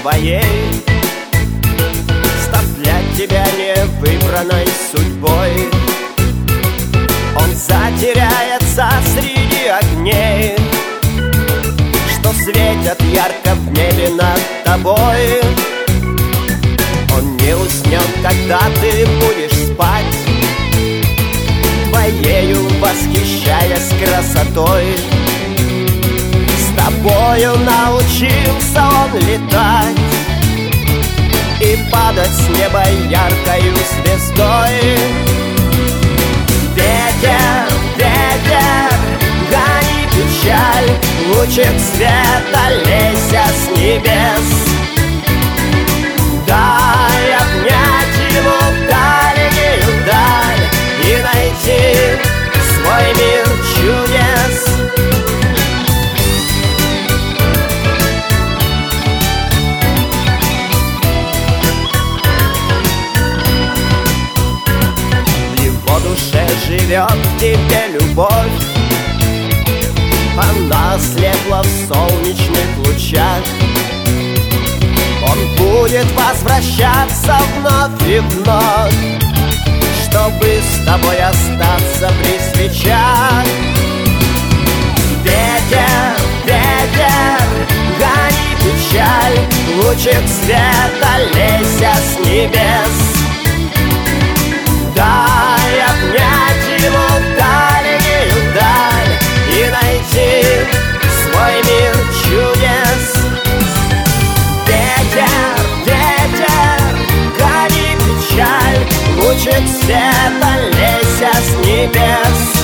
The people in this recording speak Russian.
твоей став для тебя невыбранной судьбой. Он затеряется среди огней, что светят ярко в небе над тобой. Он не уснет, когда ты будешь спать, твоею восхищаясь красотой. С тобою научился он летать и падать с неба яркою звездой. Ветер, ветер, гони печаль, лучик света лейся с небес. Дай обнять его в дальнюю даль и найти свой мир чудес. В его душе живет в тебе любовь, она ослепла в солнечных лучах. Он будет возвращаться вновь и вновь, чтобы с тобой остаться при свечах. Ветер, ветер, гони печаль, лучик света лейся с небес. Дай обнять его в дальнюю даль и найти свой мир чудес. Ветер, ветер, гони печаль, лучик света лейся с небес.